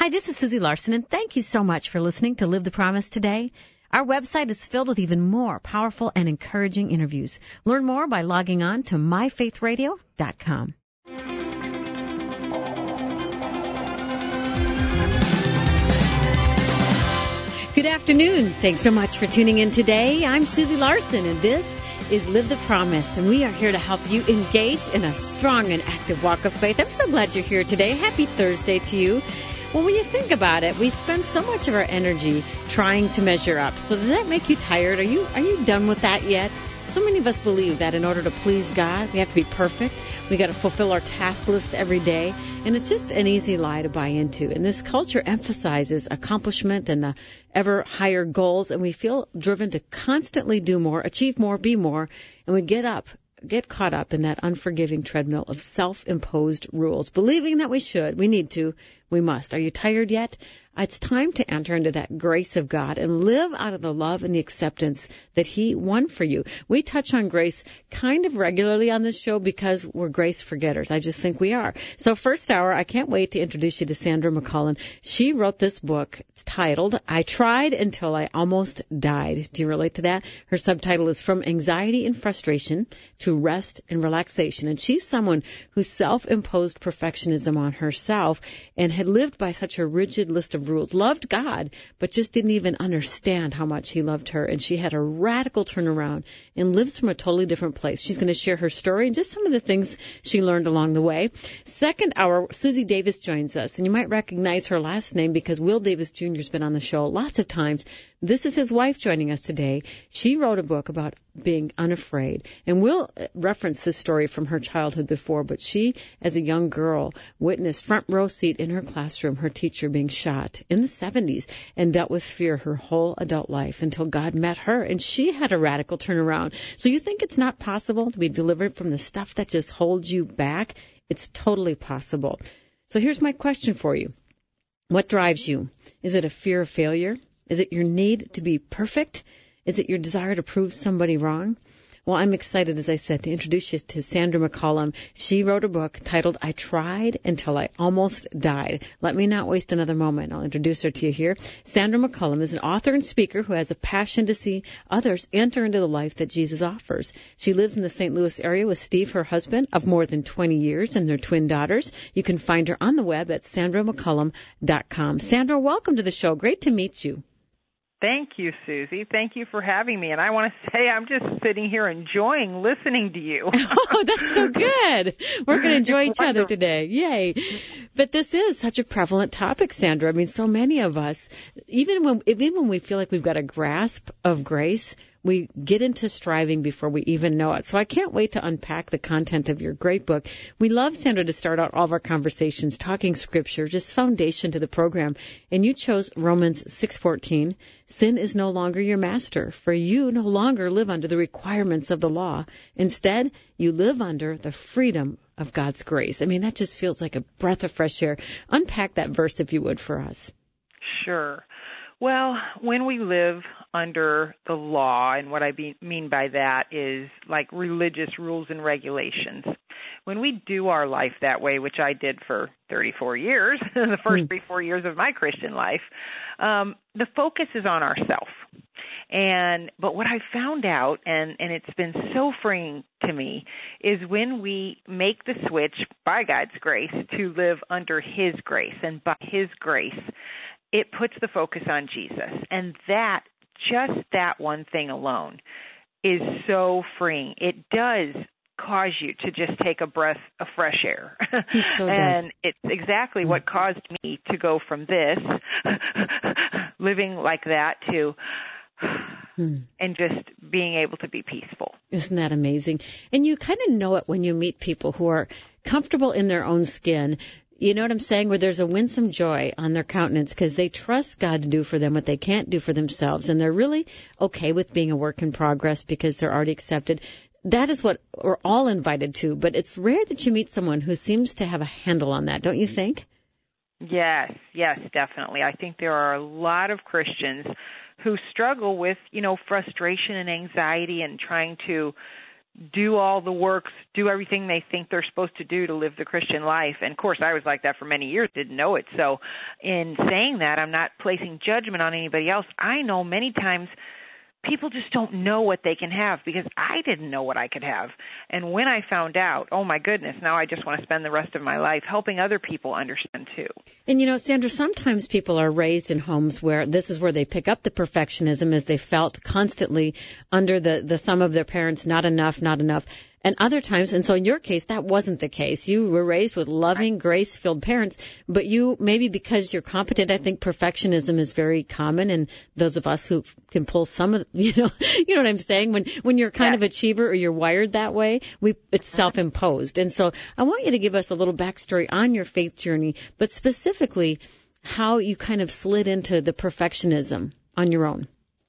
Hi, this is Susie Larson, and thank you so much for listening to Live the Promise today. Our website is filled with even more powerful and encouraging interviews. Learn more by logging on to myfaithradio.com. Good afternoon. Thanks so much for tuning in today. I'm Susie Larson, and this is Live the Promise, and we are here to help you engage in a strong and active walk of faith. I'm so glad you're here today. Happy Thursday to you. Well, when you think about it, we spend so much of our energy trying to measure up. So does that make you tired? Are you done with that yet? So many of us believe that in order to please God, we have to be perfect. We got to fulfill our task list every day. And it's just an easy lie to buy into. And this culture emphasizes accomplishment and the ever higher goals. And we feel driven to constantly do more, achieve more, be more. And we get caught up in that unforgiving treadmill of self-imposed rules, believing that we should, we need to, we must. Are you tired yet? It's time to enter into that grace of God and live out of the love and the acceptance that He won for you. We touch on grace kind of regularly on this show because we're grace forgetters. I just think we are. So first hour, I can't wait to introduce you to Sandra McCullum. She wrote this book. It's titled, I Tried Until I Almost Died. Do you relate to that? Her subtitle is From Anxiety and Frustration to Rest and Relaxation. And she's someone who self-imposed perfectionism on herself and had lived by such a rigid list of rules, loved God, but just didn't even understand how much He loved her. And she had a radical turnaround and lives from a totally different place. She's going to share her story and just some of the things she learned along the way. Second hour, Susie Davis joins us. And you might recognize her last name because Will Davis Jr. has been on the show lots of times. This is his wife joining us today. She wrote a book about being unafraid. And we'll reference this story from her childhood before, but she, as a young girl, witnessed front row seat in her classroom, her teacher being shot in the 70s, and dealt with fear her whole adult life until God met her, and she had a radical turnaround. So you think it's not possible to be delivered from the stuff that just holds you back? It's totally possible. So here's my question for you. What drives you? Is it a fear of failure? Is it your need to be perfect? Is it your desire to prove somebody wrong? Well, I'm excited, as I said, to introduce you to Sandra McCullum. She wrote a book titled, I Tried Until I Almost Died. Let me not waste another moment. I'll introduce her to you here. Sandra McCullum is an author and speaker who has a passion to see others enter into the life that Jesus offers. She lives in the St. Louis area with Steve, her husband, of more than 20 years, and their twin daughters. You can find her on the web at sandramccullum.com. Sandra, welcome to the show. Great to meet you. Thank you, Susie. Thank you for having me. And I want to say I'm just sitting here enjoying listening to you. Oh, that's so good. We're going to enjoy each other today. Yay. But this is such a prevalent topic, Sandra. I mean, so many of us, even when we feel like we've got a grasp of grace, we get into striving before we even know it. So I can't wait to unpack the content of your great book. We love, Sandra, to start out all of our conversations talking Scripture, just foundation to the program. And you chose Romans 6:14. Sin is no longer your master, for you no longer live under the requirements of the law. Instead, you live under the freedom of God's grace. I mean, that just feels like a breath of fresh air. Unpack that verse, if you would, for us. Sure. Well, when we live under the law, and what I mean by that is like religious rules and regulations, when we do our life that way, which I did for 34 years, the first 3-4 years of my Christian life, the focus is on ourself. But what I found out, and it's been so freeing to me, is when we make the switch by God's grace to live under His grace, and by His grace, it puts the focus on Jesus. And just that one thing alone is so freeing. It does cause you to just take a breath of fresh air. It so and does. It's exactly what caused me to go from this, living like that, to and just being able to be peaceful. Isn't that amazing? And you kind of know it when you meet people who are comfortable in their own skin. You know what I'm saying? Where there's a winsome joy on their countenance because they trust God to do for them what they can't do for themselves. And they're really okay with being a work in progress because they're already accepted. That is what we're all invited to. But it's rare that you meet someone who seems to have a handle on that, don't you think? Yes, definitely. I think there are a lot of Christians who struggle with, frustration and anxiety and trying to do all the works, do everything they think they're supposed to do to live the Christian life. And of course, I was like that for many years, didn't know it. So in saying that, I'm not placing judgment on anybody else. I know many times people just don't know what they can have because I didn't know what I could have. And when I found out, oh my goodness, now I just want to spend the rest of my life helping other people understand too. And you know, Sandra, sometimes people are raised in homes where this is where they pick up the perfectionism as they felt constantly under the thumb of their parents, not enough, not enough. And other times, and so in your case, that wasn't the case. You were raised with loving, grace-filled parents, but you, maybe because you're competent, I think perfectionism is very common, and those of us who can pull some of, you know what I'm saying? When you're kind of achiever or you're wired that way, it's self-imposed. And so I want you to give us a little backstory on your faith journey, but specifically how you kind of slid into the perfectionism on your own.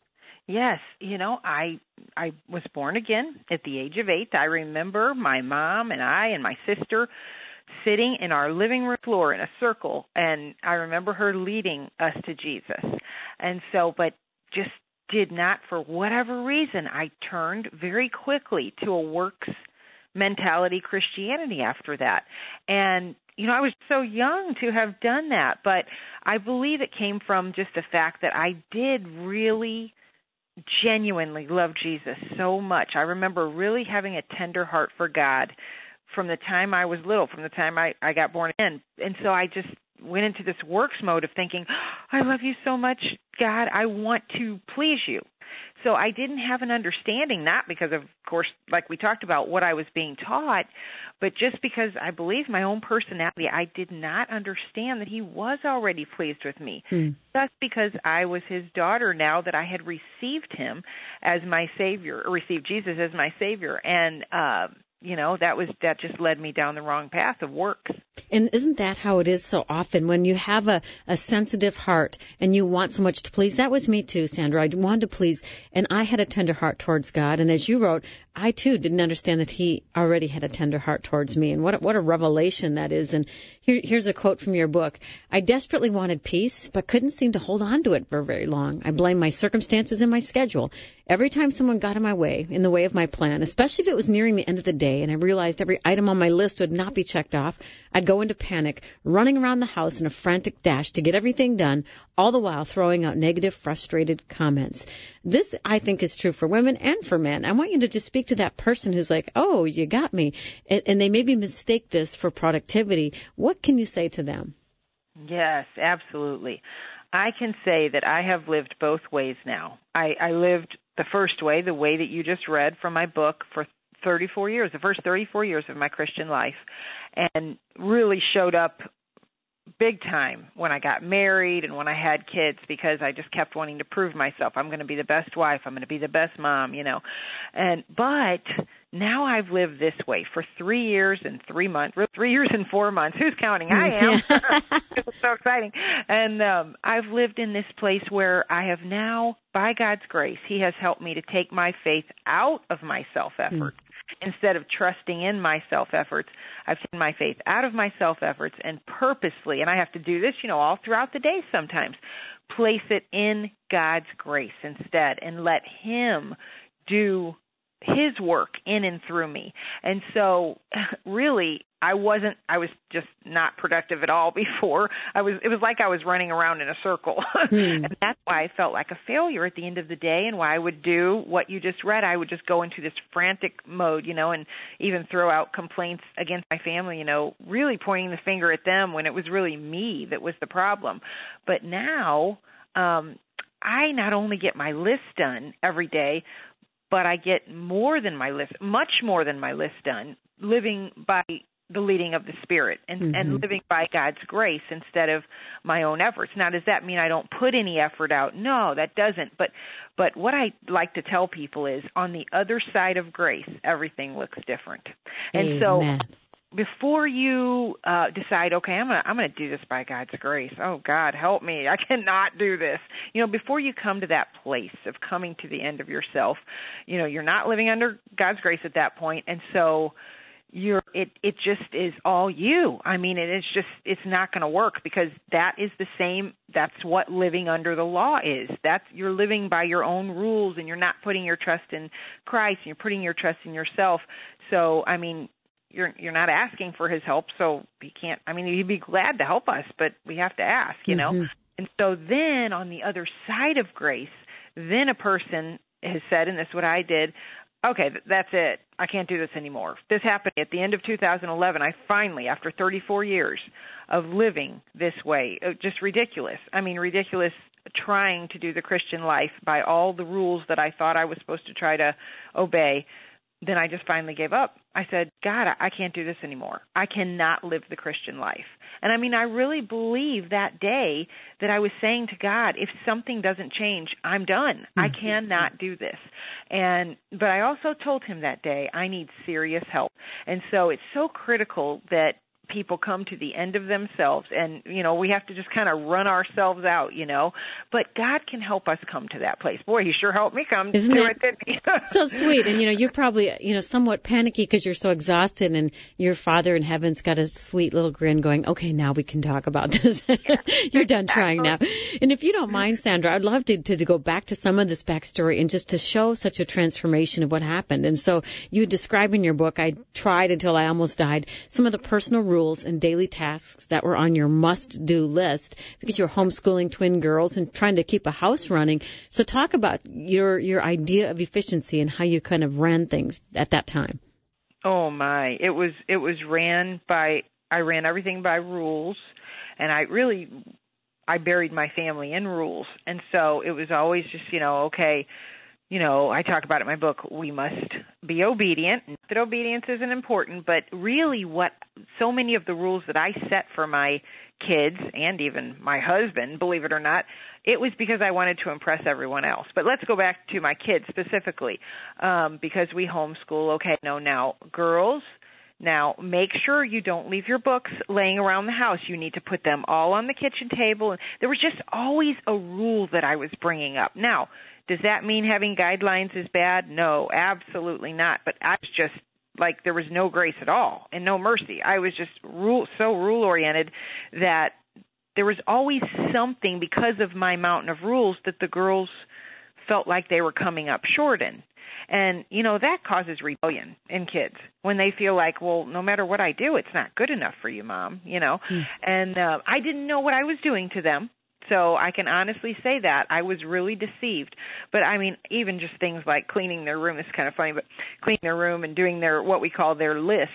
Yes, you know, I was born again at the age of 8. I remember my mom and I and my sister sitting in our living room floor in a circle, and I remember her leading us to Jesus. And so, but just did not, for whatever reason, I turned very quickly to a works mentality Christianity after that. And you know, I was so young to have done that, but I believe it came from just the fact that I did really genuinely love Jesus so much. I remember really having a tender heart for God from the time I was little, from the time I got born again. And so I just went into this works mode of thinking, I love you so much, God, I want to please you. So I didn't have an understanding, not because of course, like we talked about, what I was being taught, but just because I believe my own personality, I did not understand that he was already pleased with me. Just because I was his daughter now that I had received him as my Savior, or received Jesus as my Savior. And, you know, that just led me down the wrong path of works. And isn't that how it is so often when you have a sensitive heart and you want so much to please? That was me too, Sandra. I wanted to please, and I had a tender heart towards God. And as you wrote, I too didn't understand that he already had a tender heart towards me. And what a revelation that is. And here's a quote from your book. I desperately wanted peace, but couldn't seem to hold on to it for very long. I blamed my circumstances and my schedule. Every time someone got in the way of my plan, especially if it was nearing the end of the day and I realized every item on my list would not be checked off, I'd go into panic, running around the house in a frantic dash to get everything done, all the while throwing out negative, frustrated comments. This, I think, is true for women and for men. I want you to just speak to that person who's like, oh, you got me. And they maybe mistake this for productivity. What can you say to them? Yes, absolutely. I can say that I have lived both ways now. I lived the first way, the way that you just read from my book, for 34 years, the first 34 years of my Christian life, and really showed up big time when I got married and when I had kids, because I just kept wanting to prove myself. I'm going to be the best wife. I'm going to be the best mom, you know. But now I've lived this way for 3 years and 3 months, 3 years and 4 months. Who's counting? I am. It's so exciting. And I've lived in this place where I have now, by God's grace, he has helped me to take my faith out of my self-effort. Instead of trusting in my self-efforts, I've taken my faith out of my self-efforts and purposely, and I have to do this, you know, all throughout the day sometimes, place it in God's grace instead and let him do his work in and through me. And so really, I was just not productive at all before. It was like I was running around in a circle. And that's why I felt like a failure at the end of the day, and why I would do what you just read. I would just go into this frantic mode, you know, and even throw out complaints against my family, you know, really pointing the finger at them when it was really me that was the problem. But now, I not only get my list done every day, but I get more than my list, much more than my list done, living by the leading of the Spirit and living by God's grace instead of my own efforts. Now, does that mean I don't put any effort out? No, that doesn't. But what I like to tell people is, on the other side of grace, everything looks different. And Amen. So before you decide, okay, I'm gonna do this by God's grace. Oh, God, help me. I cannot do this. You know, before you come to that place of coming to the end of yourself, you know, you're not living under God's grace at that point. And so it just is all you. I mean, it's not going to work, because that's what living under the law is. You're living by your own rules, and you're not putting your trust in Christ, and you're putting your trust in yourself. So, I mean, you're not asking for his help, so he can't. I mean, he'd be glad to help us, but we have to ask, you know. And so then on the other side of grace, then a person has said, and this is what I did, okay, that's it. I can't do this anymore. This happened at the end of 2011. I finally, after 34 years of living this way, just ridiculous. I mean, ridiculous, trying to do the Christian life by all the rules that I thought I was supposed to try to obey. Then I just finally gave up. I said, God, I can't do this anymore. I cannot live the Christian life. And I mean, I really believe that day that I was saying to God, if something doesn't change, I'm done. I cannot do this. But I also told him that day, I need serious help. And so it's so critical that people come to the end of themselves, and, you know, we have to just kind of run ourselves out, you know, but God can help us come to that place. Boy, he sure helped me come to it, didn't he? So sweet. And, you know, you're probably, you know, somewhat panicky because you're so exhausted, and your Father in heaven's got a sweet little grin going, okay, now we can talk about this. You're done trying now. And if you don't mind, Sandra, I'd love to go back to some of this backstory and just to show such a transformation of what happened. And so you describe in your book, I tried until I almost died, some of the personal rules and daily tasks that were on your must-do list because you're homeschooling twin girls and trying to keep a house running. So talk about your idea of efficiency and how you kind of ran things at that time. Oh my, it was I ran everything by rules, and I buried my family in rules. And so it was always just, you know, okay, you know, I talk about it in my book, we must be obedient. Not that obedience isn't important, but really so many of the rules that I set for my kids and even my husband, believe it or not, it was because I wanted to impress everyone else. But let's go back to my kids specifically, because we homeschool. Okay, no, now, girls, now, make sure you don't leave your books laying around the house. You need to put them all on the kitchen table. There was just always a rule that I was bringing up. Now, does that mean having guidelines is bad? No, absolutely not. But I was just like, there was no grace at all and no mercy. I was just so rule-oriented that there was always something, because of my mountain of rules, that the girls felt like they were coming up short in. And, you know, that causes rebellion in kids when they feel like, well, no matter what I do, it's not good enough for you, Mom, you know. And I didn't know what I was doing to them. So I can honestly say that I was really deceived. But I mean, even just things like cleaning their room, it's kind of funny, but cleaning their room and doing what we call their list.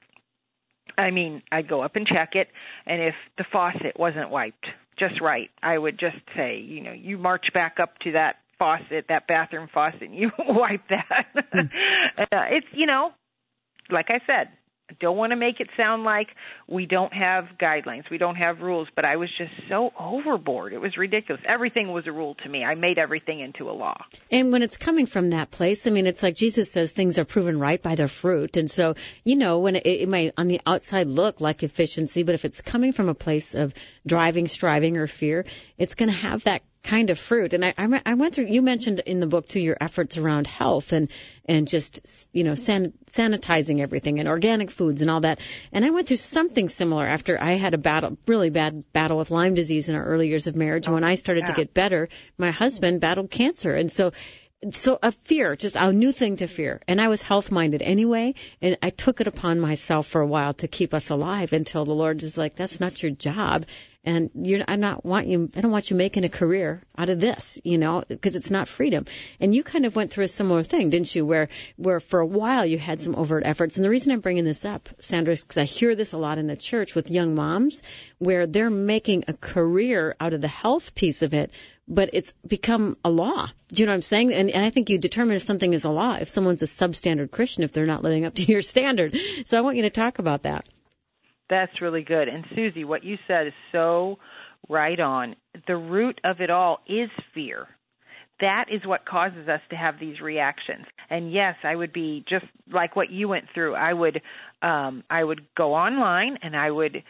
I mean, I'd go up and check it, and if the faucet wasn't wiped just right, I would just say, you know, you march back up to that faucet, that bathroom faucet, and you wipe that. It's, you know, like I said, I don't want to make it sound like we don't have guidelines, we don't have rules, but I was just so overboard. It was ridiculous. Everything was a rule to me. I made everything into a law. And when it's coming from that place, I mean, it's like Jesus says things are proven right by their fruit. And so, you know, when it might on the outside look like efficiency, but if it's coming from a place of driving, striving, or fear, it's going to have that kind of fruit. And I went through, you mentioned in the book too, your efforts around health and just, you know, sanitizing everything and organic foods and all that. And I went through something similar after I had a really bad battle with Lyme disease in our early years of marriage. And when I started to get better, my husband battled cancer. And so a fear, just a new thing to fear. And I was health-minded anyway, and I took it upon myself for a while to keep us alive until the Lord was like, that's not your job. And I don't want you making a career out of this, you know, because it's not freedom. And you kind of went through a similar thing, didn't you, where for a while you had some overt efforts. And the reason I'm bringing this up, Sandra, is because I hear this a lot in the church with young moms, where they're making a career out of the health piece of it, but it's become a law. Do you know what I'm saying? And I think you determine if something is a law, if someone's a substandard Christian, if they're not living up to your standard. So I want you to talk about that. That's really good. And Susie, what you said is so right on. The root of it all is fear. That is what causes us to have these reactions. And yes, I would be just like what you went through. I would go online and I would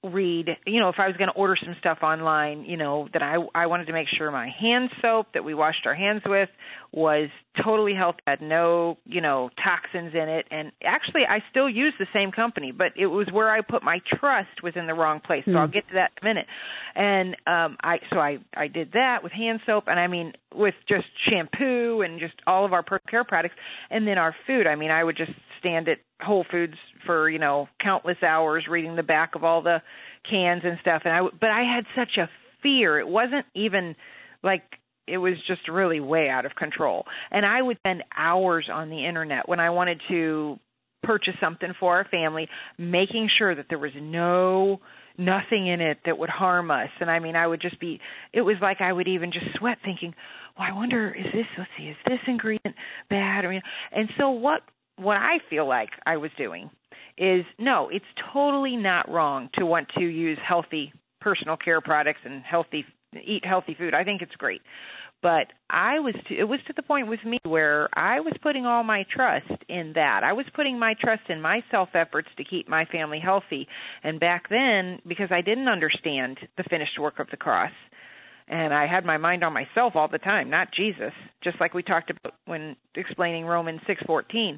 read, if I was going to order some stuff online, that I wanted to make sure my hand soap that we washed our hands with was totally healthy, had no, toxins in it. And actually, I still use the same company, but it was where I put my trust was in the wrong place. So I'll get to that in a minute. And I did that with hand soap, and with just shampoo and just all of our personal care products, and then our food. I would just stand at Whole Foods for, countless hours reading the back of all the cans and stuff. But I had such a fear. It wasn't even like, it was just really way out of control. And I would spend hours on the internet when I wanted to purchase something for our family, making sure that there was nothing in it that would harm us. And I would just it was like I would even just sweat thinking, well, I wonder, is this ingredient bad? And so what I feel like I was doing is, no, it's totally not wrong to want to use healthy personal care products and eat healthy food. I think it's great. But it was to the point with me where I was putting all my trust in that. I was putting my trust in my self-efforts to keep my family healthy. And back then, because I didn't understand the finished work of the cross, and I had my mind on myself all the time, not Jesus, just like we talked about when explaining Romans 6:14,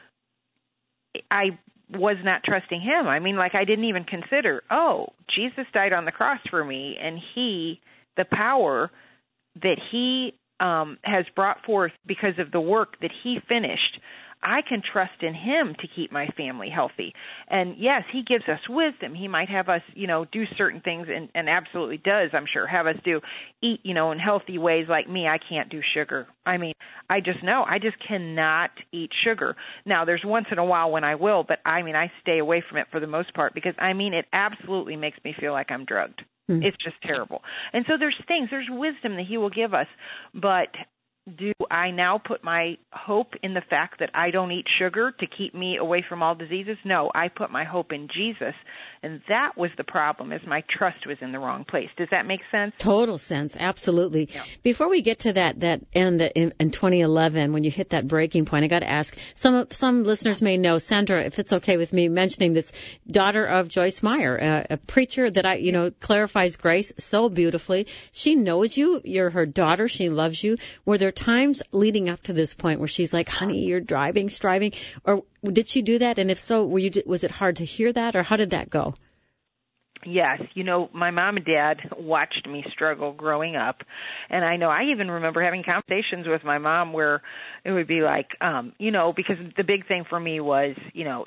I was not trusting him. I didn't even consider, Jesus died on the cross for me, and the power that he has brought forth because of the work that he finished, I can trust in him to keep my family healthy. And yes, he gives us wisdom. He might have us, do certain things, and absolutely does, I'm sure, have us eat, in healthy ways. Like me, I can't do sugar. I just cannot eat sugar. Now, there's once in a while when I will, but I stay away from it for the most part because, it absolutely makes me feel like I'm drugged. It's just terrible. And so there's wisdom that he will give us, but do I now put my hope in the fact that I don't eat sugar to keep me away from all diseases? No, I put my hope in Jesus, and that was the problem, is my trust was in the wrong place. Does that make sense? Total sense, absolutely. Yeah. Before we get to that end in 2011, when you hit that breaking point, I got to ask, some listeners may know, Sandra, if it's okay with me mentioning this, daughter of Joyce Meyer, a preacher that clarifies grace so beautifully. She knows you, you're her daughter, she loves you. Were there times leading up to this point where she's like, honey, you're striving, or did she do that? And if so, was it hard to hear that, or how did that go? Yes. My mom and dad watched me struggle growing up. And I know I even remember having conversations with my mom where it would be like, because the big thing for me was,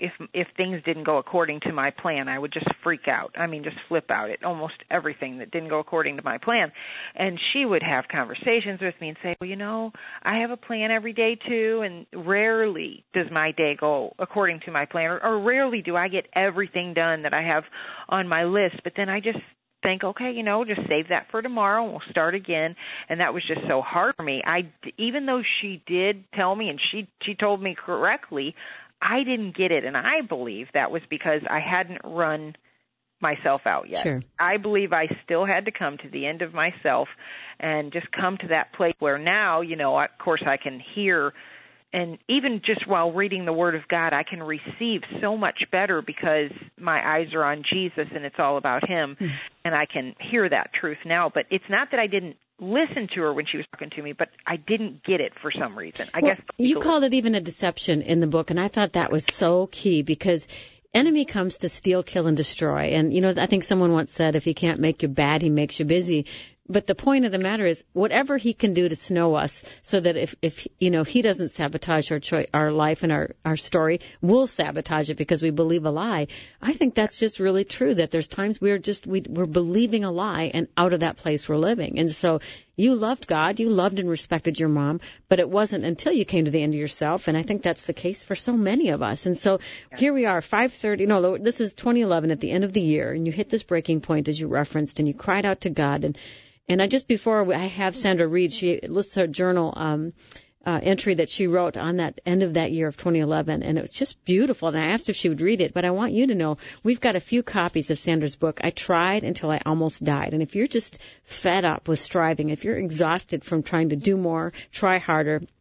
if things didn't go according to my plan, I would just freak out. Just flip out at almost everything that didn't go according to my plan. And she would have conversations with me and say, well, I have a plan every day too, and rarely does my day go according to my plan, or rarely do I get everything done that I have on my list. But then I just think, okay, just save that for tomorrow and we'll start again. And that was just so hard for me. Even though she did tell me, and she told me correctly, I didn't get it. And I believe that was because I hadn't run myself out yet. Sure. I believe I still had to come to the end of myself and just come to that place where now, of course I can hear. And even just while reading the Word of God, I can receive so much better because my eyes are on Jesus and it's all about him. And I can hear that truth now. But it's not that I didn't listen to her when she was talking to me, but I didn't get it for some reason. I guess you called it even a deception in the book, and I thought that was so key because enemy comes to steal, kill, and destroy. And, I think someone once said, if he can't make you bad, he makes you busy. But the point of the matter is, whatever he can do to snow us, so that if he doesn't sabotage our life and our story, we'll sabotage it because we believe a lie. I think that's just really true. That there's times we're believing a lie, and out of that place we're living. And so you loved God, you loved and respected your mom, but it wasn't until you came to the end of yourself. And I think that's the case for so many of us. And so here we are, this is 2011 at the end of the year, and you hit this breaking point as you referenced, and you cried out to God. And before I have Sandra read, she lists her journal entry that she wrote on that end of that year of 2011, and it was just beautiful. And I asked if she would read it, but I want you to know we've got a few copies of Sandra's book, I Tried Until I Almost Died. And if you're just fed up with striving, if you're exhausted from trying to do more, try harder,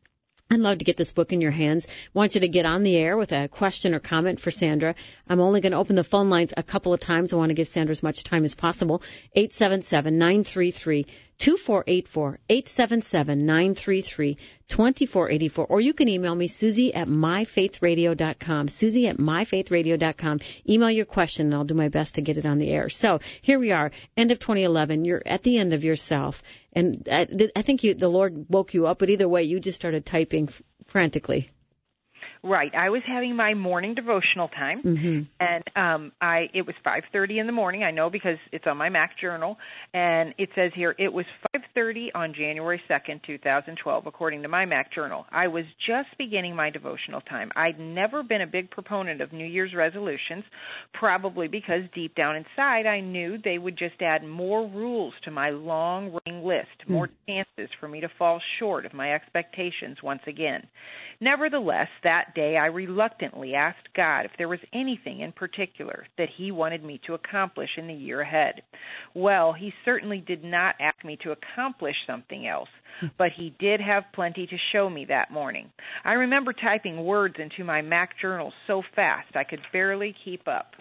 I'd love to get this book in your hands. I want you to get on the air with a question or comment for Sandra. I'm only going to open the phone lines a couple of times. I want to give Sandra as much time as possible. 877-933-2484, 877-933-2484. Or you can email me, Susie@myfaithradio.com, Susie@myfaithradio.com. Email your question, and I'll do my best to get it on the air. So here we are, end of 2011. You're at the end of yourself. And I think the Lord woke you up, but either way, you just started typing frantically. Right. I was having my morning devotional time, and it was 5:30 in the morning. I know because it's on my Mac journal, and it says here it was 5:30 on January 2nd, 2012, according to my Mac journal. I was just beginning my devotional time. I'd never been a big proponent of New Year's resolutions, probably because deep down inside I knew they would just add more rules to my long-running list, more chances for me to fall short of my expectations once again. Nevertheless, that day I reluctantly asked God if there was anything in particular that He wanted me to accomplish in the year ahead. Well, He certainly did not ask me to accomplish something else, but He did have plenty to show me that morning. I remember typing words into my Mac journal so fast I could barely keep up.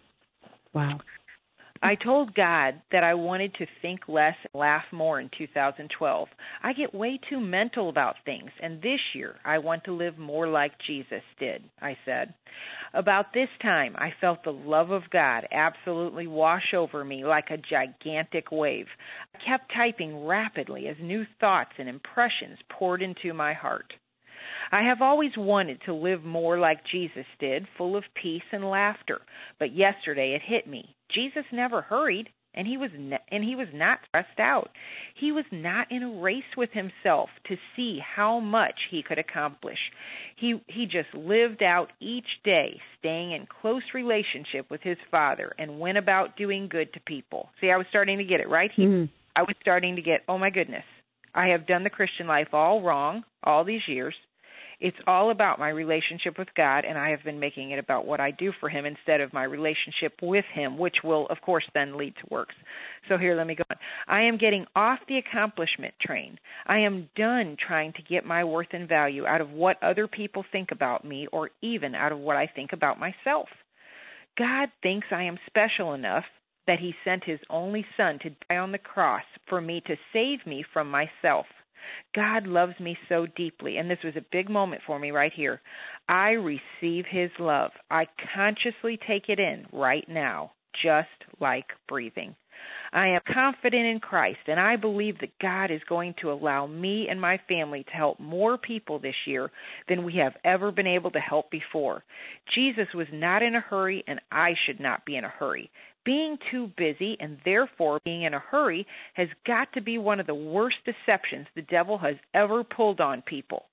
Wow. I told God that I wanted to think less and laugh more in 2012. I get way too mental about things, and this year I want to live more like Jesus did, I said. About this time, I felt the love of God absolutely wash over me like a gigantic wave. I kept typing rapidly as new thoughts and impressions poured into my heart. I have always wanted to live more like Jesus did, full of peace and laughter. But yesterday it hit me. Jesus never hurried, and he was not stressed out. He was not in a race with himself to see how much he could accomplish. He just lived out each day, staying in close relationship with his Father, and went about doing good to people. See, I was starting to get it, right? I was starting to get, oh my goodness, I have done the Christian life all wrong all these years. It's all about my relationship with God, and I have been making it about what I do for Him instead of my relationship with Him, which will, of course, then lead to works. So here, let me go on. I am getting off the accomplishment train. I am done trying to get my worth and value out of what other people think about me or even out of what I think about myself. God thinks I am special enough that He sent His only Son to die on the cross for me to save me from myself. God loves me so deeply, and this was a big moment for me right here. I receive His love. I consciously take it in right now, just like breathing. I am confident in Christ, and I believe that God is going to allow me and my family to help more people this year than we have ever been able to help before. Jesus was not in a hurry, and I should not be in a hurry. Being too busy and therefore being in a hurry has got to be one of the worst deceptions the devil has ever pulled on people.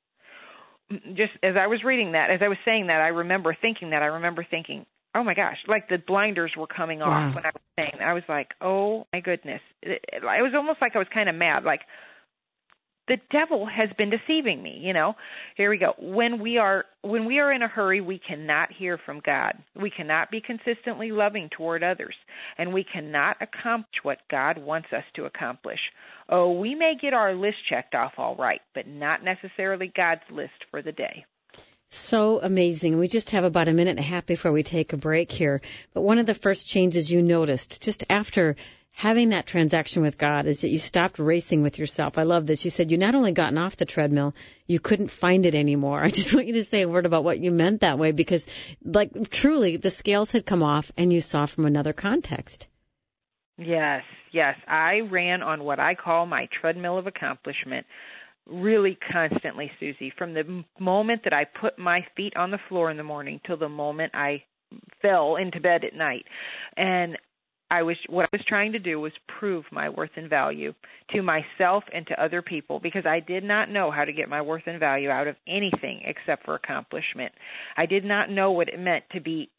Just as I was reading that, as I was saying that, I remember thinking, oh my gosh, like the blinders were coming off when I was saying that. I was like, oh my goodness. It was almost like I was kind of mad, like the devil has been deceiving me, you know. Here we go. When we are in a hurry, we cannot hear from God. We cannot be consistently loving toward others, and we cannot accomplish what God wants us to accomplish. Oh, we may get our list checked off all right, but not necessarily God's list for the day. So amazing. We just have about a minute and a half before we take a break here. But one of the first changes you noticed just after having that transaction with God is that you stopped racing with yourself. I love this. You said you not only gotten off the treadmill, you couldn't find it anymore. I just want you to say a word about what you meant that way, because like truly the scales had come off and you saw from another context. Yes. I ran on what I call my treadmill of accomplishment really constantly, Susie, from the moment that I put my feet on the floor in the morning till the moment I fell into bed at night. And what I was trying to do was prove my worth and value to myself and to other people, because I did not know how to get my worth and value out of anything except for accomplishment. I did not know what it meant to be.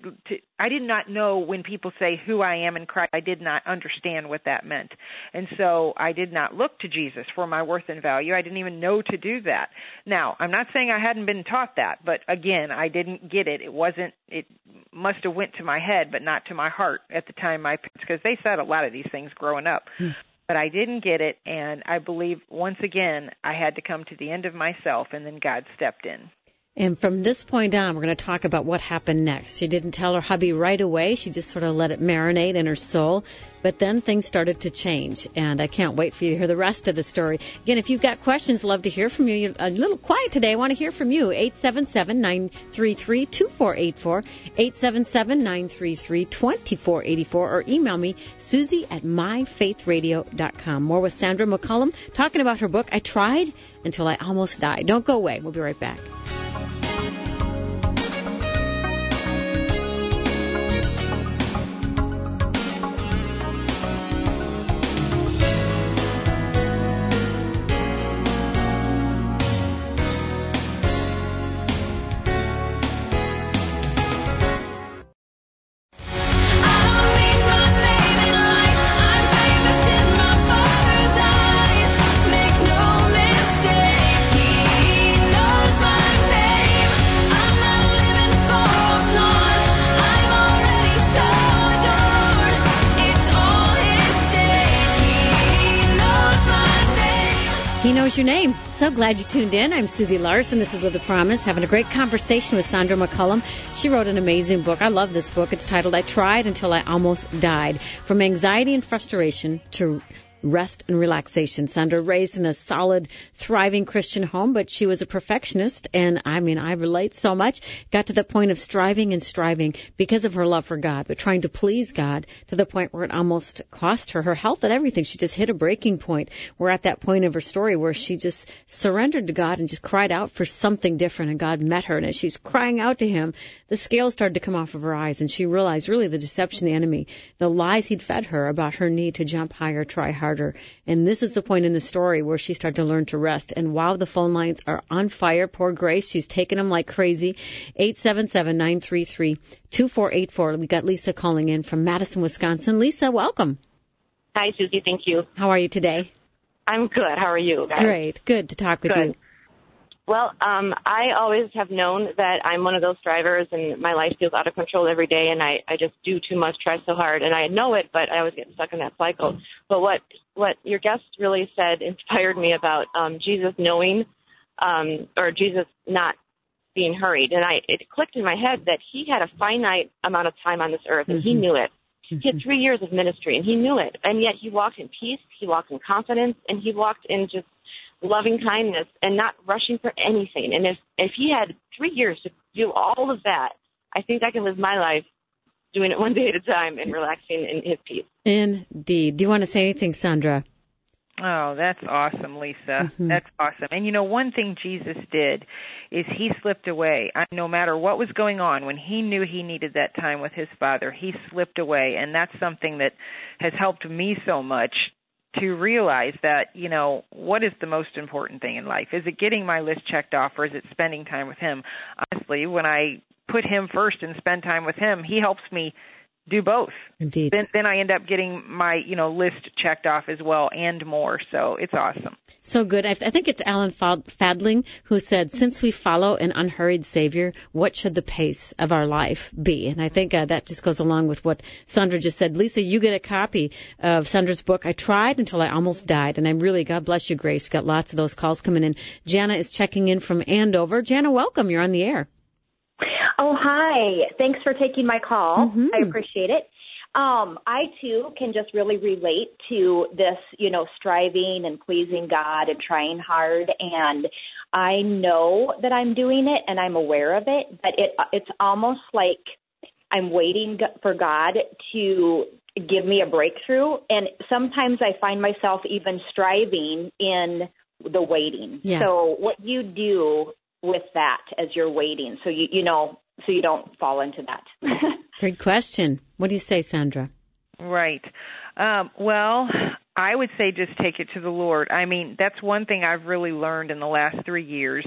I did not know when people say who I am in Christ. I did not understand what that meant. And so I did not look to Jesus for my worth and value. I didn't even know to do that. Now, I'm not saying I hadn't been taught that, but again, I didn't get it. It must have went to my head, but not to my heart at the time, because they said a lot of these things growing up. but I didn't get it, and I believe once again I had to come to the end of myself, and then God stepped in. And from this point on, we're going to talk about what happened next. She didn't tell her hubby right away. She just sort of let it marinate in her soul. But then things started to change, and I can't wait for you to hear the rest of the story. Again, if you've got questions, love to hear from you. You're a little quiet today. I want to hear from you. 877-933-2484, 877-933-2484, or email me, Susie@myfaithradio.com. More with Sandra McCullum, talking about her book, I Tried Until I Almost Died. Don't go away. We'll be right back. He knows your name. So glad you tuned in. I'm Susie Larson. This is Live the Promise, having a great conversation with Sandra McCullum. She wrote an amazing book. I love this book. It's titled, I Tried Until I Almost Died. From anxiety and frustration to rest and relaxation. Sandra raised in a solid, thriving Christian home, but she was a perfectionist, and I relate so much. Got to the point of striving and striving because of her love for God, but trying to please God to the point where it almost cost her health and everything. She just hit a breaking point. We're at that point of her story where she just surrendered to God and just cried out for something different, and God met her, and as she's crying out to Him, the scales started to come off of her eyes, and she realized really the deception, the enemy, the lies he'd fed her about her need to jump higher, try harder. And this is the point in the story where she started to learn to rest. And wow, the phone lines are on fire. Poor Grace, she's taking them like crazy. 877-933-2484. We got Lisa calling in from Madison, Wisconsin. Lisa, welcome. Hi, Susie. Thank you. How are you today? I'm good. How are you guys? Great. Good to talk with you. Well, I always have known that I'm one of those drivers, and my life feels out of control every day, and I just do too much, try so hard, and I know it, but I always get stuck in that cycle. But what your guest really said inspired me about Jesus knowing, or Jesus not being hurried, and it clicked in my head that he had a finite amount of time on this earth, and he knew it. He had 3 years of ministry, and he knew it, and yet he walked in peace, he walked in confidence, and he walked in just loving kindness and not rushing for anything. And if he had 3 years to do all of that, I think I can live my life doing it one day at a time and relaxing in his peace. Indeed. Do you want to say anything, Sandra? Oh, that's awesome, Lisa. That's awesome. And one thing Jesus did is he slipped away. No matter what was going on, when he knew he needed that time with his Father, he slipped away. And that's something that has helped me so much to realize that, what is the most important thing in life? Is it getting my list checked off, or is it spending time with him? Honestly, when I put him first and spend time with him, he helps me do both. Indeed. Then I end up getting my, list checked off as well and more. So it's awesome. So good. I think it's Alan Fadling who said, since we follow an unhurried Savior, what should the pace of our life be? And I think that just goes along with what Sandra just said. Lisa, you get a copy of Sandra's book, I Tried Until I Almost Died. And I'm really, God bless you, Grace. We've got lots of those calls coming in. Jana is checking in from Andover. Jana, welcome. You're on the air. Oh, hi. Thanks for taking my call. I appreciate it. I, too, can just really relate to this, striving and pleasing God and trying hard. And I know that I'm doing it and I'm aware of it, but it's almost like I'm waiting for God to give me a breakthrough. And sometimes I find myself even striving in the waiting. Yeah. So what you do with that as you're waiting, so you don't fall into that. Great question. What do you say, Sandra? Right. Well, I would say just take it to the Lord. That's one thing I've really learned in the last 3 years.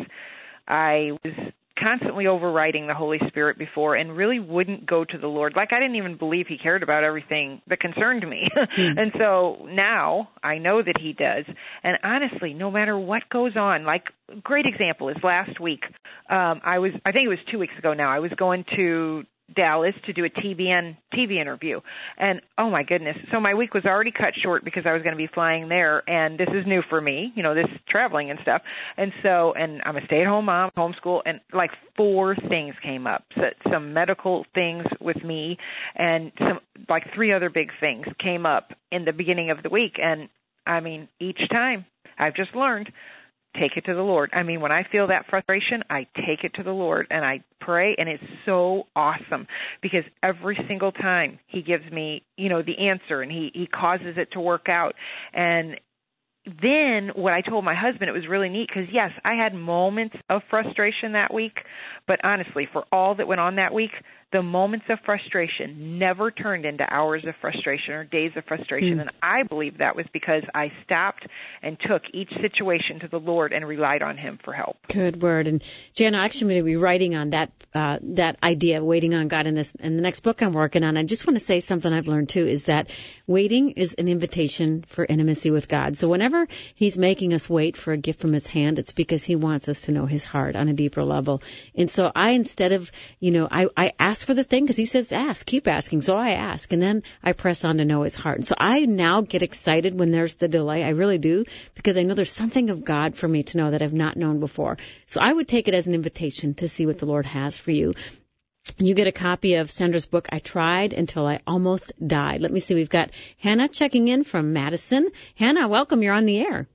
I was constantly overriding the Holy Spirit before and really wouldn't go to the Lord. Like I didn't even believe he cared about everything that concerned me. And so now I know that he does. And honestly, no matter what goes on, like great example is last week, I think it was 2 weeks ago now, I was going to Dallas to do a TBN TV interview. And oh my goodness. So my week was already cut short because I was going to be flying there, and this is new for me, this traveling and stuff. And I'm a stay-at-home mom, homeschool, and like 4 things came up. So, some medical things with me and some like 3 other big things came up in the beginning of the week. And I mean, each time I've just learned, take it to the Lord. I mean, when I feel that frustration, I take it to the Lord and I pray, and it's so awesome because every single time He gives me, the answer, and He causes it to work out. And then what I told my husband, it was really neat because, yes, I had moments of frustration that week, but honestly, for all that went on that week, the moments of frustration never turned into hours of frustration or days of frustration. And I believe that was because I stopped and took each situation to the Lord and relied on Him for help. Good word. And Jan, I'm actually going to be writing on that idea of waiting on God in the next book I'm working on. I just want to say something I've learned too is that waiting is an invitation for intimacy with God. So whenever He's making us wait for a gift from His hand, it's because He wants us to know His heart on a deeper level. And so instead of, I ask for the thing because He says ask, keep asking. So I ask, and then I press on to know His heart. And so I now get excited when there's the delay. I really do, because I know there's something of God for me to know that I've not known before. So I would take it as an invitation to see what the Lord has for you. You get a copy of Sandra's book, I Tried Until I Almost Died. Let me see. We've got Hannah checking in from Madison. Hannah, welcome. You're on the air.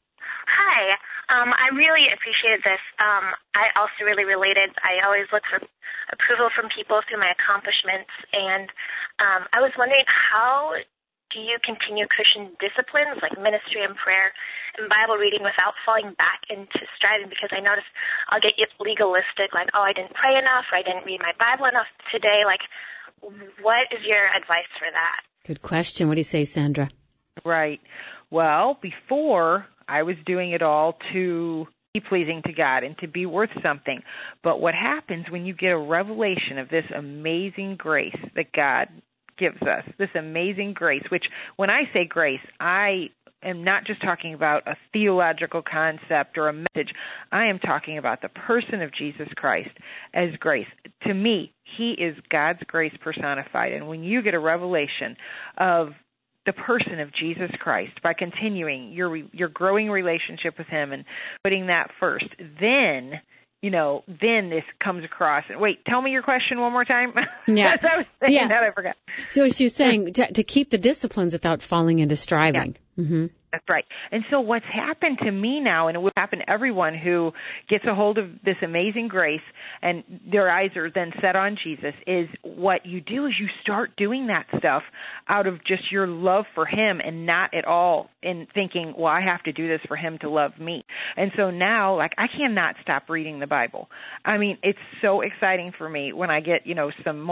Hi. I really appreciated this. I also really related. I always look for approval from people through my accomplishments. And I was wondering, how do you continue Christian disciplines like ministry and prayer and Bible reading without falling back into striving? Because I notice I'll get legalistic, like, I didn't pray enough, or I didn't read my Bible enough today. Like, what is your advice for that? Good question. What do you say, Sandra? Right. Well, before I was doing it all to be pleasing to God and to be worth something. But what happens when you get a revelation of this amazing grace that God gives us, this amazing grace, which when I say grace, I am not just talking about a theological concept or a message. I am talking about the person of Jesus Christ as grace. To me, He is God's grace personified. And when you get a revelation of the person of Jesus Christ by continuing your growing relationship with Him and putting that first, then this comes across. Wait, tell me your question one more time. Yeah. I was saying that, I forgot. So she's saying to keep the disciplines without falling into striving. Yeah. Mm-hmm. That's right. And so what's happened to me now, and it would happen to everyone who gets a hold of this amazing grace and their eyes are then set on Jesus, is what you do is you start doing that stuff out of just your love for Him and not at all in thinking, well, I have to do this for Him to love me. And so now, I cannot stop reading the Bible. I mean, it's so exciting for me when I get, some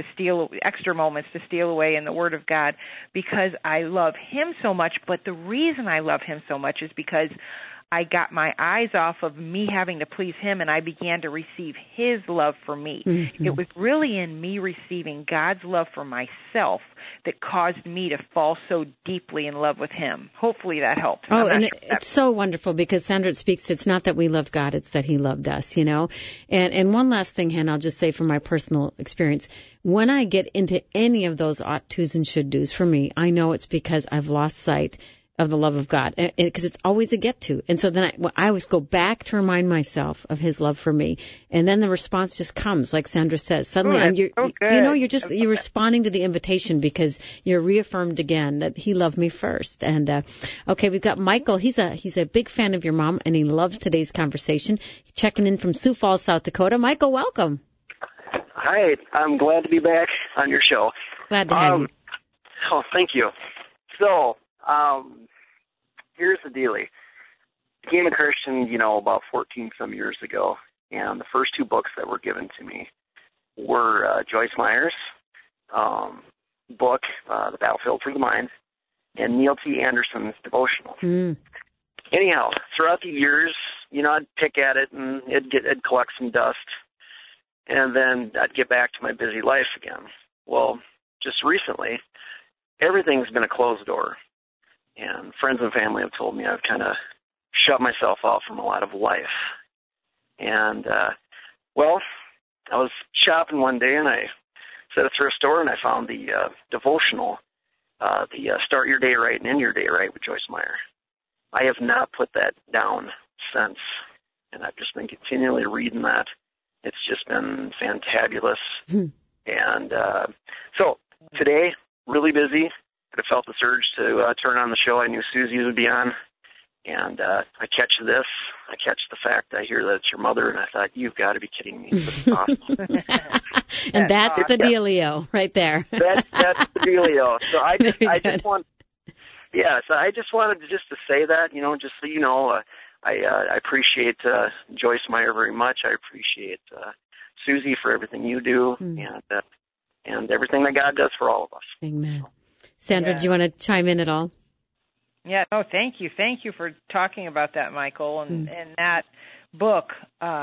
extra moments to steal away in the Word of God, because I love Him so much. But the reason I love Him so much is because I got my eyes off of me having to please Him, and I began to receive His love for me. Mm-hmm. It was really in me receiving God's love for myself that caused me to fall so deeply in love with Him. Hopefully that helps. Oh, and it's so wonderful because Sandra speaks, it's not that we loved God, it's that He loved us, And one last thing, Hannah, I'll just say from my personal experience, when I get into any of those ought tos and should dos for me, I know it's because I've lost sight of the love of God, because it's always a get to. And so then I always go back to remind myself of His love for me. And then the response just comes, like Sandra says. Suddenly, you're responding to the invitation because you're reaffirmed again that He loved me first. And, okay, we've got Michael. He's a big fan of your mom, and he loves today's conversation. Checking in from Sioux Falls, South Dakota. Michael, welcome. Hi, I'm glad to be back on your show. Glad to have you. Oh, thank you. So, here's the dealie. Became a Christian, about 14 some years ago, and the first 2 books that were given to me were Joyce Meyer's book, The Battlefield for the Mind, and Neil T. Anderson's devotional. Mm. Anyhow, throughout the years, I'd pick at it and it'd collect some dust, and then I'd get back to my busy life again. Well, just recently, everything's been a closed door. And friends and family have told me I've kind of shut myself off from a lot of life. And, I was shopping one day and I at a thrift store, and I found the devotional, the Start Your Day Right and End Your Day Right with Joyce Meyer. I have not put that down since, and I've just been continually reading that. It's just been fantabulous. And so today, really busy, but I felt this urge to turn on the show. I knew Susie would be on. And I catch this. I catch the fact. I hear that it's your mother, and I thought, you've got to be kidding me. This is awesome. And that's the dealio right there. That's the dealio. So I just wanted to say that, just so you know, I appreciate Joyce Meyer very much. I appreciate Susie for everything you do, and everything that God does for all of us. Amen. Sandra, do you want to chime in at all? Yeah, no, thank you. Thank you for talking about that, Michael, and that book.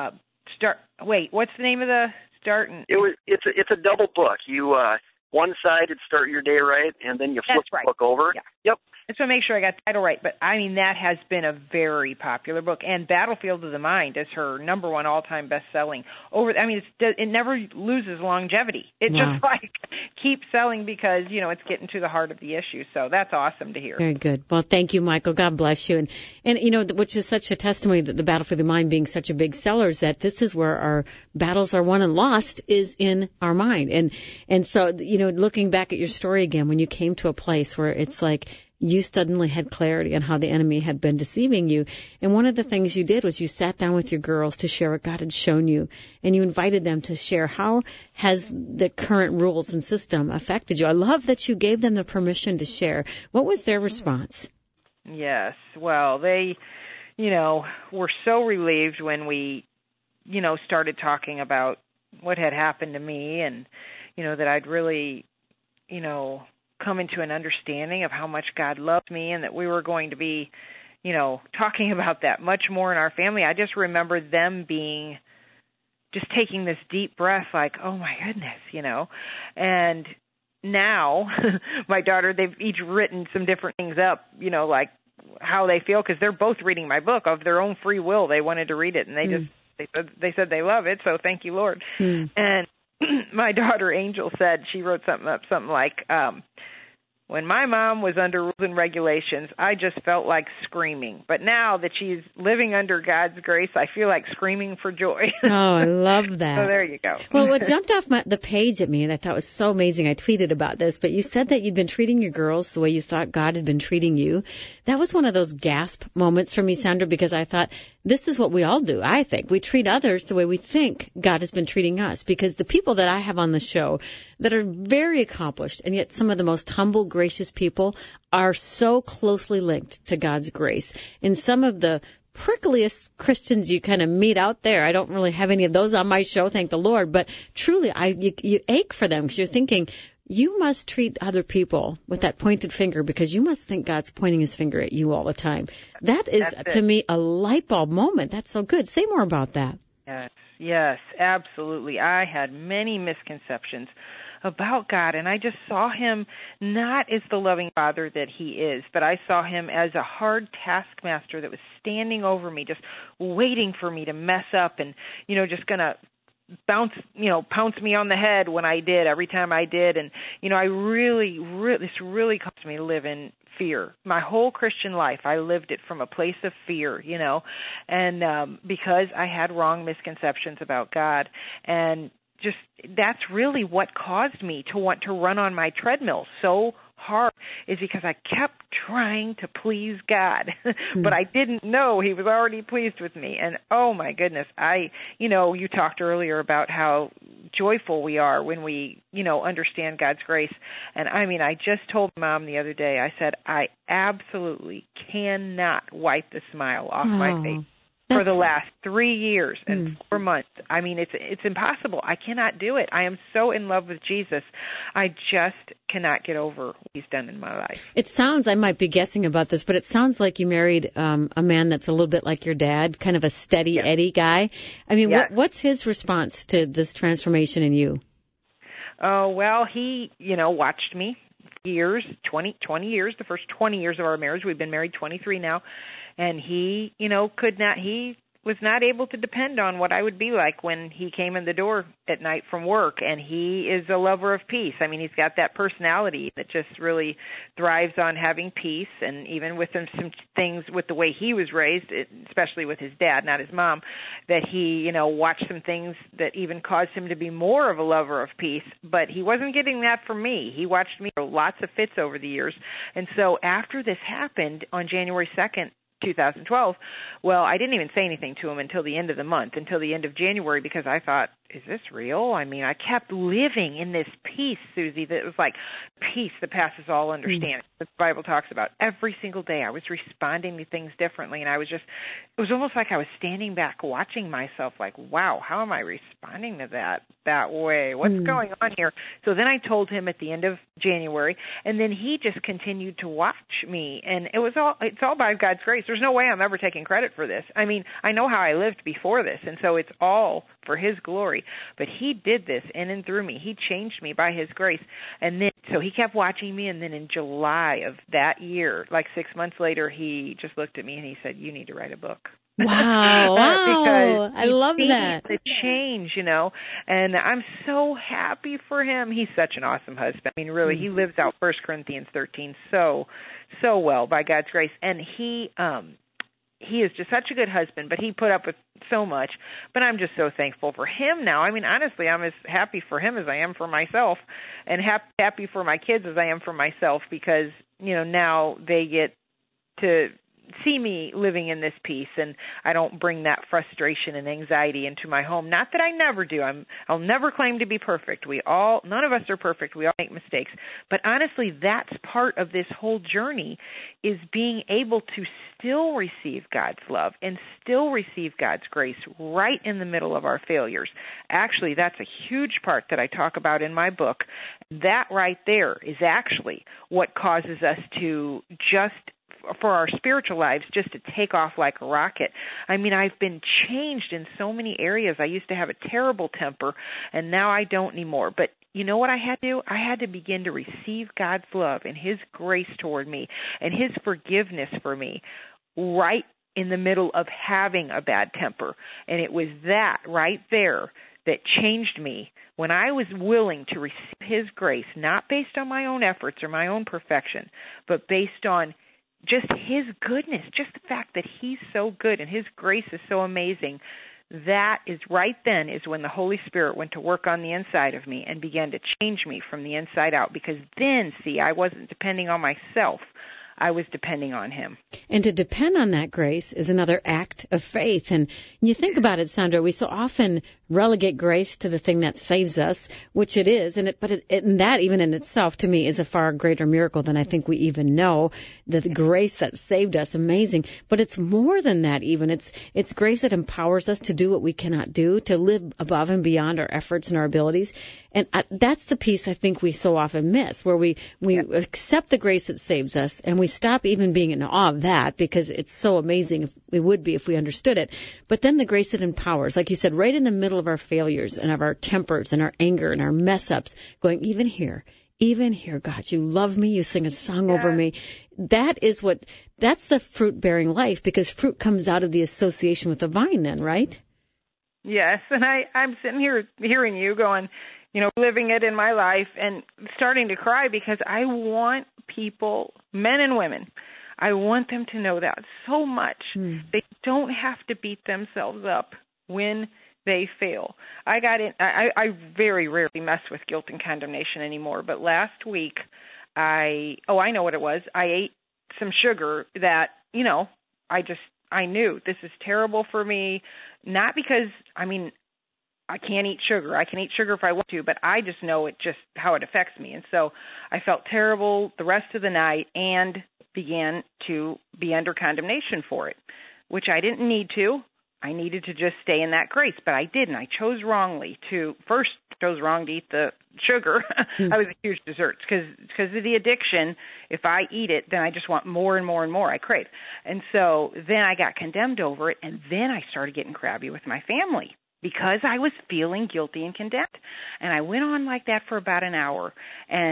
What's the name of the start? It's a double book. You one side, it's Start Your Day Right, and then you flip the book over. Yeah. Yep. I just want to make sure I got the title right, but I mean, that has been a very popular book, and Battlefield of the Mind is her number one all-time best-selling. It never loses longevity. It just keeps selling because, it's getting to the heart of the issue, so that's awesome to hear. Very good. Well, thank you, Michael. God bless you. And which is such a testimony that the Battlefield of the Mind being such a big seller is that this is where our battles are won and lost is in our mind. And so, looking back at your story again, when you came to a place where it's like, you suddenly had clarity on how the enemy had been deceiving you. And one of the things you did was you sat down with your girls to share what God had shown you, and you invited them to share how has the current rules and system affected you. I love that you gave them the permission to share. What was their response? Yes. Well, they, were so relieved when we, started talking about what had happened to me and, that I'd really, come into an understanding of how much God loved me and that we were going to be, talking about that much more in our family. I just remember them just taking this deep breath like, oh my goodness, and now my daughter, they've each written some different things up, like how they feel, because they're both reading my book of their own free will. They wanted to read it, and they said they love it, so thank you, Lord. And my daughter Angel said, she wrote something like, when my mom was under rules and regulations, I just felt like screaming. But now that she's living under God's grace, I feel like screaming for joy. Oh, I love that. So there you go. Well, what jumped off the page at me, and I thought was so amazing, I tweeted about this, but you said that you'd been treating your girls the way you thought God had been treating you. That was one of those gasp moments for me, Sandra, because I thought, this is what we all do, I think. We treat others the way we think God has been treating us, because the people that I have on the show that are very accomplished and yet some of the most humble, gracious people are so closely linked to God's grace. And some of the prickliest Christians you kind of meet out there, I don't really have any of those on my show, thank the Lord, but truly you ache for them because you're thinking, you must treat other people with that pointed finger because you must think God's pointing his finger at you all the time. That is, to me, a light bulb moment. That's so good. Say more about that. Yes, absolutely. I had many misconceptions about God, and I just saw him not as the loving Father that he is, but I saw him as a hard taskmaster that was standing over me, just waiting for me to mess up and, just going to pounce me on the head when I did, every time I did. And, this really caused me to live in fear. My whole Christian life, I lived it from a place of fear, and because I had wrong misconceptions about God. And just that's really what caused me to want to run on my treadmill so hard, is because I kept trying to please God, but I didn't know he was already pleased with me. And oh my goodness, you talked earlier about how joyful we are when we, understand God's grace. And I just told Mom the other day, I said, I absolutely cannot wipe the smile off my face. For the last 3 years and 4 months. It's impossible. I cannot do it. I am so in love with Jesus. I just cannot get over what he's done in my life. It sounds, I might be guessing about this, but it sounds like you married a man that's a little bit like your dad, kind of a steady Eddie guy. What's his response to this transformation in you? Oh, well, he, watched me years, 20 years, the first 20 years of our marriage. We've been married 23 now. And he, he was not able to depend on what I would be like when he came in the door at night from work. And he is a lover of peace. I mean, he's got that personality that just really thrives on having peace. And even with him, some things with the way he was raised, especially with his dad, not his mom, that he, watched some things that even caused him to be more of a lover of peace. But he wasn't getting that from me. He watched me throw lots of fits over the years. And so after this happened on January 2nd, 2012, well, I didn't even say anything to him until the end of the month, until the end of January, because I thought, is this real? I mean, I kept living in this peace, Susie, that was like peace that passes all understanding. The Bible talks about every single day. I was responding to things differently, and it was almost like I was standing back watching myself like, wow, how am I responding to that way? What's going on here? So then I told him at the end of January, and then he just continued to watch me, and it's all by God's grace. There's no way I'm ever taking credit for this. I mean, I know how I lived before this, and so it's all for His glory. But He did this in and through me. He changed me by His grace. And then, so He kept watching me, and then in July of that year, like 6 months later, He just looked at me and He said, you need to write a book. Wow. Because I love that. The change, and I'm so happy for him. He's such an awesome husband. I mean, really, he lives out 1 Corinthians 13 so well by God's grace. And he is just such a good husband, but he put up with so much. But I'm just so thankful for him now. I mean, honestly, I'm as happy for him as I am for myself, and happy for my kids as I am for myself, because, now they get to see me living in this peace, and I don't bring that frustration and anxiety into my home. Not that I never do. I'll never claim to be perfect. None of us are perfect. We all make mistakes. But honestly, that's part of this whole journey, is being able to still receive God's love and still receive God's grace right in the middle of our failures. Actually, that's a huge part that I talk about in my book. That right there is actually what causes us to just, for our spiritual lives, just to take off like a rocket. I mean, I've been changed in so many areas. I used to have a terrible temper, and now I don't anymore. But you know what I had to do? I had to begin to receive God's love and His grace toward me and His forgiveness for me right in the middle of having a bad temper. And it was that right there that changed me, when I was willing to receive His grace, not based on my own efforts or my own perfection, but based on just His goodness, just the fact that He's so good and His grace is so amazing. That is right then is when the Holy Spirit went to work on the inside of me and began to change me from the inside out, because then, see, I wasn't depending on myself. I was depending on Him. And to depend on that grace is another act of faith. And you think about it, Sandra, we so often relegate grace to the thing that saves us, which it is. And that even in itself, to me, is a far greater miracle than I think we even know. The grace that saved us, amazing. But it's more than that even. It's grace that empowers us to do what we cannot do, to live above and beyond our efforts and our abilities. And that's the piece I think we so often miss, where we accept the grace that saves us, and we stop even being in awe of that, because it's so amazing. We would be if we understood it. But then the grace that empowers, like you said, right in the middle of our failures and of our tempers and our anger and our mess-ups, going, even here, God, you love me, you sing a song over me. That's the fruit-bearing life, because fruit comes out of the association with the vine then, right? Yes, and I'm sitting here hearing you going, living it in my life and starting to cry, because I want people, men and women, I want them to know that so much. They don't have to beat themselves up when they fail. I very rarely mess with guilt and condemnation anymore, but last week I know what it was. I ate some sugar that, I knew this is terrible for me, not because, I can't eat sugar. I can eat sugar if I want to, but I just know how it affects me. And so I felt terrible the rest of the night and began to be under condemnation for it, which I didn't need to. I needed to just stay in that grace, but I didn't. I chose wrong to eat the sugar. I was a huge dessert because of the addiction. If I eat it, then I just want more and more and more. I crave. And so then I got condemned over it, and then I started getting crabby with my family, because I was feeling guilty and condemned. And I went on like that for about an hour. And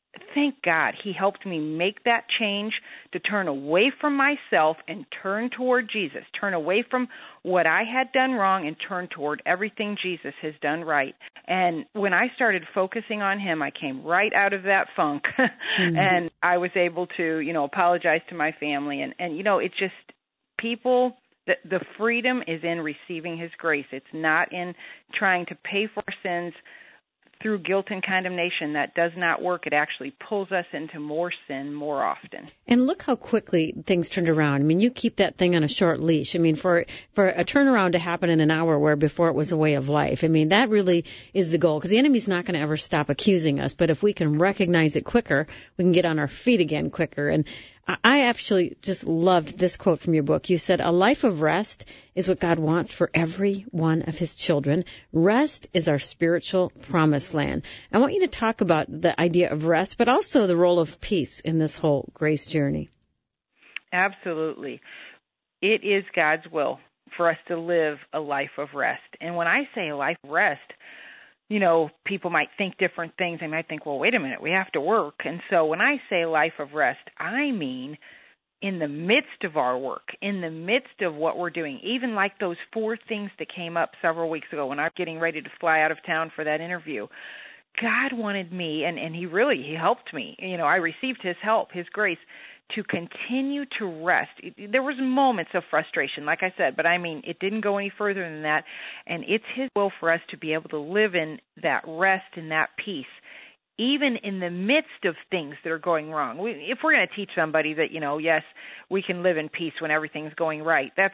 thank God he helped me make that change to turn away from myself and turn toward Jesus, turn away from what I had done wrong and turn toward everything Jesus has done right. And when I started focusing on him, I came right out of that funk and I was able to, apologize to my family. And it's just people, the freedom is in receiving his grace. It's not in trying to pay for sins through guilt and condemnation. That does not work. It actually pulls us into more sin more often. And look how quickly things turned around. I mean, you keep that thing on a short leash. I mean, for a turnaround to happen in an hour where before it was a way of life, I mean, that really is the goal, because the enemy's not going to ever stop accusing us. But if we can recognize it quicker, we can get on our feet again quicker. And I actually just loved this quote from your book. You said, a life of rest is what God wants for every one of his children. Rest is our spiritual promised land. I want you to talk about the idea of rest, but also the role of peace in this whole grace journey. Absolutely. It is God's will for us to live a life of rest. And when I say a life of rest, people might think different things. They might think, well, wait a minute, we have to work. And so when I say life of rest, I mean in the midst of our work, in the midst of what we're doing, even like those 4 things that came up several weeks ago when I was getting ready to fly out of town for that interview. God wanted me, and he helped me. I received his help, his grace, to continue to rest. There was moments of frustration, like I said, but it didn't go any further than that. And it's his will for us to be able to live in that rest and that peace, even in the midst of things that are going wrong. If we're going to teach somebody that, yes, we can live in peace when everything's going right, that's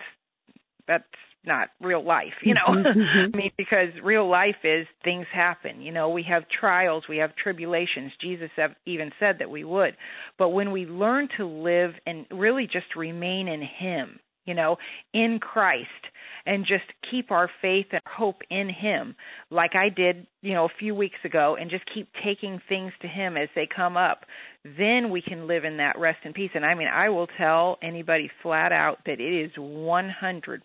not real life, because real life is things happen. We have trials, we have tribulations. Jesus even said that we would. But when we learn to live and really just remain in him, in Christ, and just keep our faith and hope in him, like I did, a few weeks ago, and just keep taking things to him as they come up, then we can live in that rest and peace. And I will tell anybody flat out that it is 100%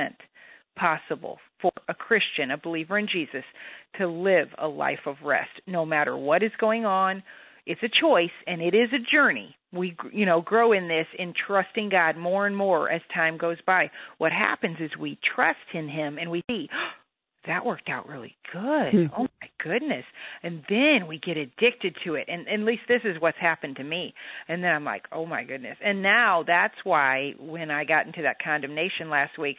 possible for a Christian, a believer in Jesus, to live a life of rest, no matter what is going on. It's a choice, and it is a journey. We, grow in this, in trusting God more and more as time goes by. What happens is we trust in him, and we see, that worked out really good. Oh, my goodness. And then we get addicted to it. And at least this is what's happened to me. And then I'm like, oh, my goodness. And now that's why when I got into that condemnation last week,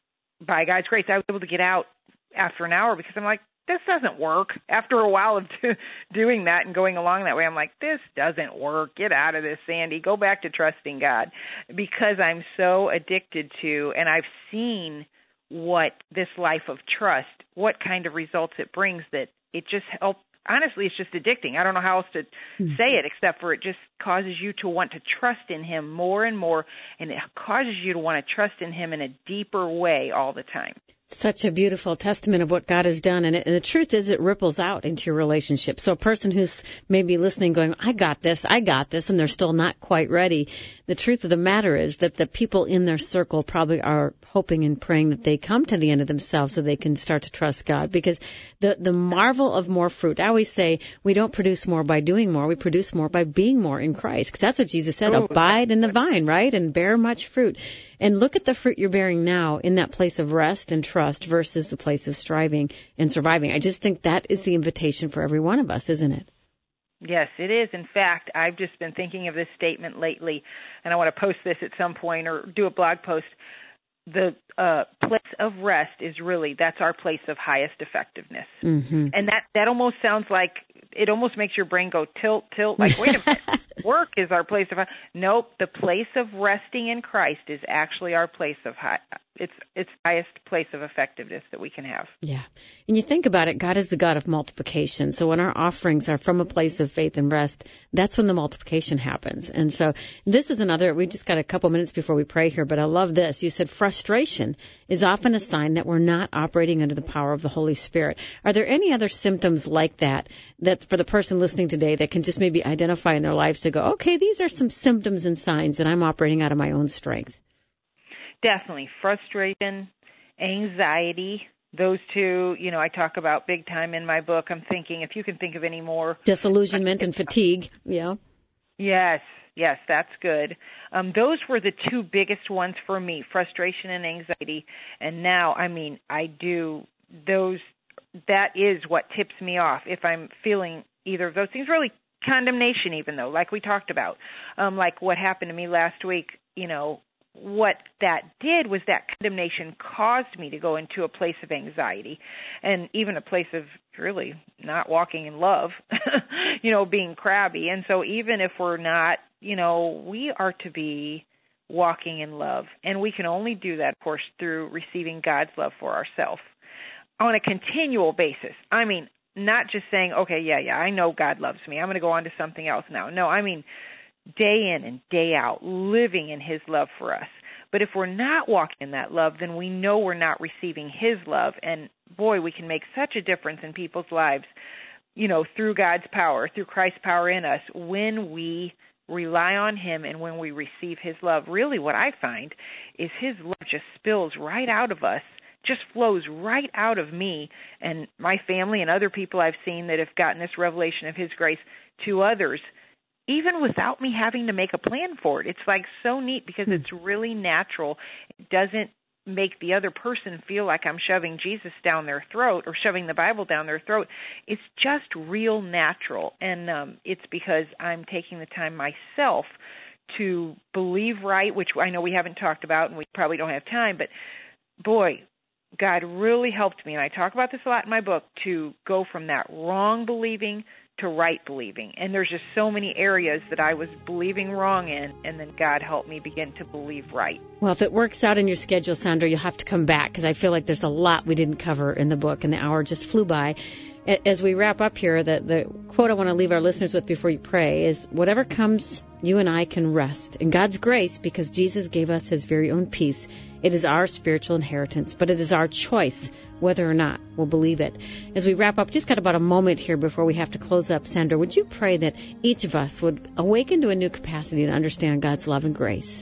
by God's grace, I was able to get out after an hour, because I'm like, this doesn't work. After a while of doing that and going along that way, I'm like, this doesn't work. Get out of this, Sandy. Go back to trusting God, because I'm so addicted to, and I've seen what this life of trust, what kind of results it brings, that it just helps. Honestly, it's just addicting. I don't know how else to say it, except for it just causes you to want to trust in him more and more, and it causes you to want to trust in him in a deeper way all the time. Such a beautiful testament of what God has done. And the truth is, it ripples out into your relationship. So a person who's maybe listening going, I got this, and they're still not quite ready. The truth of the matter is that the people in their circle probably are hoping and praying that they come to the end of themselves so they can start to trust God. Because the marvel of more fruit, I always say, we don't produce more by doing more. We produce more by being more in Christ. Because that's what Jesus said, abide in the vine, right? And bear much fruit. And look at the fruit you're bearing now in that place of rest and trust versus the place of striving and surviving. I just think that is the invitation for every one of us, isn't it? Yes, it is. In fact, I've just been thinking of this statement lately, and I want to post this at some point or do a blog post. The place of rest is really, that's our place of highest effectiveness. Mm-hmm. And that almost sounds like, it almost makes your brain go tilt, like, wait a minute, work is our place of, nope, the place of resting in Christ is actually our place of it's highest place of effectiveness that we can have. Yeah. And you think about it, God is the God of multiplication. So when our offerings are from a place of faith and rest, that's when the multiplication happens. And so this is another, we just got a couple minutes before we pray here, but I love this. You said frustration is often a sign that we're not operating under the power of the Holy Spirit. Are there any other symptoms like that for the person listening today that can just maybe identify in their lives to go, okay, these are some symptoms and signs that I'm operating out of my own strength? Definitely. Frustration, anxiety, those two, I talk about big time in my book. I'm thinking if you can think of any more. Disillusionment and fatigue, yeah. Yes, that's good. Those were the two biggest ones for me, frustration and anxiety. And now, I do those. That is what tips me off if I'm feeling either of those things. Really, condemnation, even though, like we talked about, like what happened to me last week. What that did was that condemnation caused me to go into a place of anxiety, and even a place of really not walking in love. Being crabby. And so, even if we're not, we are to be walking in love, and we can only do that, of course, through receiving God's love for ourselves on a continual basis. Not just saying, okay, yeah, I know God loves me, I'm going to go on to something else now. No, day in and day out, living in His love for us. But if we're not walking in that love, then we know we're not receiving His love. And boy, we can make such a difference in people's lives, through God's power, through Christ's power in us, when we rely on Him and when we receive His love. Really what I find is His love just spills right out of us, just flows right out of me and my family and other people I've seen that have gotten this revelation of His grace to others, even without me having to make a plan for it. It's like so neat because it's really natural. It doesn't make the other person feel like I'm shoving Jesus down their throat or shoving the Bible down their throat. It's just real natural. And it's because I'm taking the time myself to believe right, which I know we haven't talked about and we probably don't have time, but boy, God really helped me, and I talk about this a lot in my book, to go from that wrong believing to right believing. And there's just so many areas that I was believing wrong in, and then God helped me begin to believe right. Well, if it works out in your schedule, Sandra, you'll have to come back, because I feel like there's a lot we didn't cover in the book, and the hour just flew by. As we wrap up here, the quote I want to leave our listeners with before you pray is, whatever comes, you and I can rest in God's grace because Jesus gave us His very own peace. It is our spiritual inheritance, but it is our choice whether or not we'll believe it. As we wrap up, just got about a moment here before we have to close up. Sandra, would you pray that each of us would awaken to a new capacity to understand God's love and grace?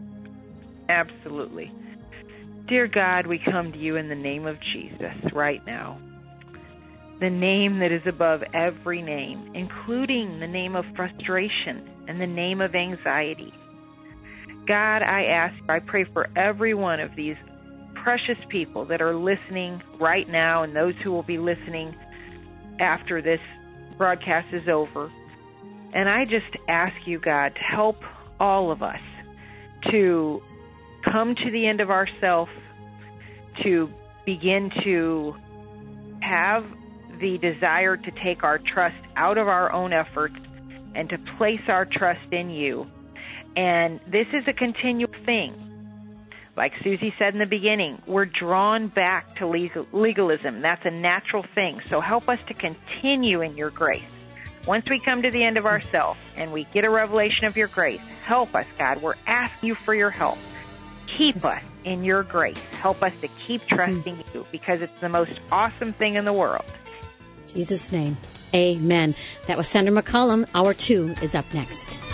Absolutely. Dear God, we come to you in the name of Jesus right now. The name that is above every name, including the name of frustration and the name of anxiety. God, I pray for every one of these precious people that are listening right now and those who will be listening after this broadcast is over. And I just ask you, God, to help all of us to come to the end of ourselves, to begin to have the desire to take our trust out of our own efforts and to place our trust in you. And this is a continual thing. Like Susie said in the beginning, we're drawn back to legalism. That's a natural thing. So help us to continue in your grace. Once we come to the end of ourselves and we get a revelation of your grace, help us, God. We're asking you for your help. Keep us in your grace. Help us to keep trusting you because it's the most awesome thing in the world. In Jesus' name, amen. That was Sandra McCollum. Hour 2 is up next.